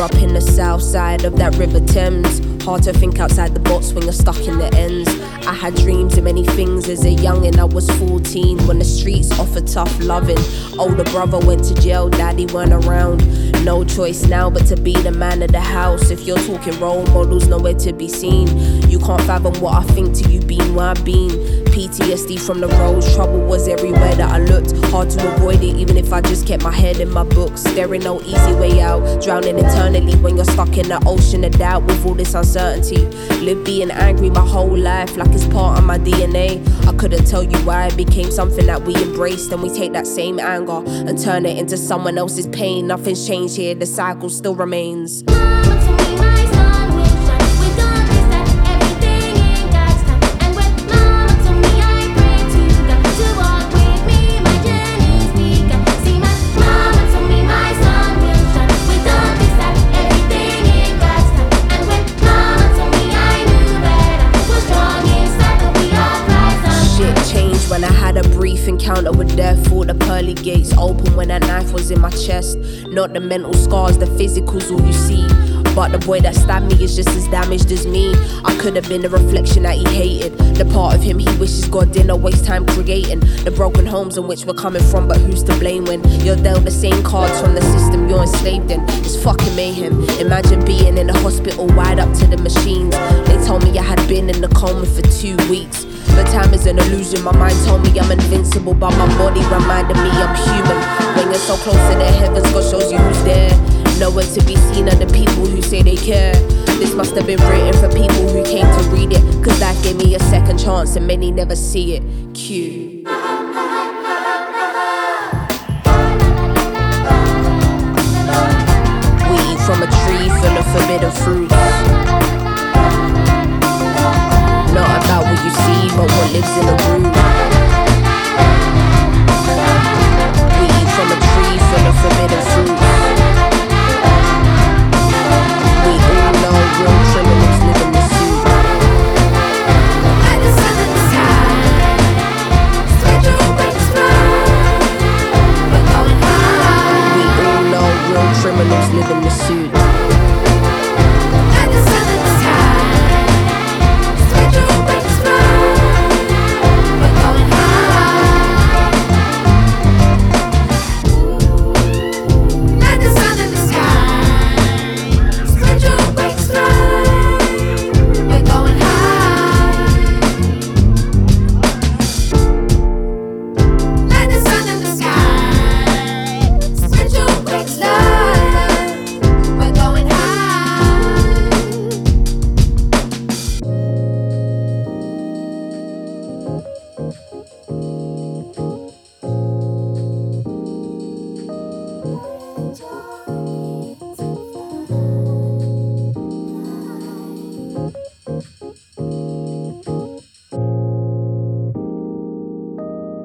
up in the south side of that River Thames. Hard to think outside the box when you're stuck in the ends. I had dreams of many things as a youngin'. I was 14 when the streets offered tough loving. Older brother went to jail, daddy weren't around. No choice now but to be the man of the house. If you're talking role models, nowhere to be seen. You can't fathom what I think till you been where I've been. PTSD from the roads, trouble was everywhere that I looked. Hard to avoid it even if I just kept my head in my books. There ain't no easy way out, drowning eternally when you're stuck in the ocean of doubt with all this uncertainty. Live being angry my whole life like it's part of my DNA. I couldn't tell you why it became something that we embraced. And we take that same anger and turn it into someone else's pain. Nothing's changed here, the cycle still remains. When I had a brief encounter with death, all the pearly gates open when that knife was in my chest. Not the mental scars, the physical's all you see. But the boy that stabbed me is just as damaged as me. I could have been the reflection that he hated, the part of him he wishes God didn't waste time creating. The broken homes in which we're coming from, but who's to blame when you're dealt the same cards from the system you're enslaved in? It's fucking mayhem. Imagine being in a hospital wired up to the machines. They told me I had been in the coma for 2 weeks. But time is an illusion, my mind told me I'm invincible, but my body reminded me I'm human. When you're so close to the heavens, God shows you who's there. Nowhere to be seen are the people who say they care. This must have been written for people who came to read it, cause life gave me a second chance and many never see it. Q. We eat from a tree full of forbidden fruits. Not about what you see, but what lives in the root. We eat from a tree full of forbidden fruits. We all know real criminals live in the suit. Like the sun in the sky, spread your wings fly. We're going high. We all know real criminals live in the suit. Like the sun in the sky, spread your wings fly. We're going high. Like the sun in the sky, spread your wings fly. We're going high. Like the sun in the sky, spread your wings fly. We're going high.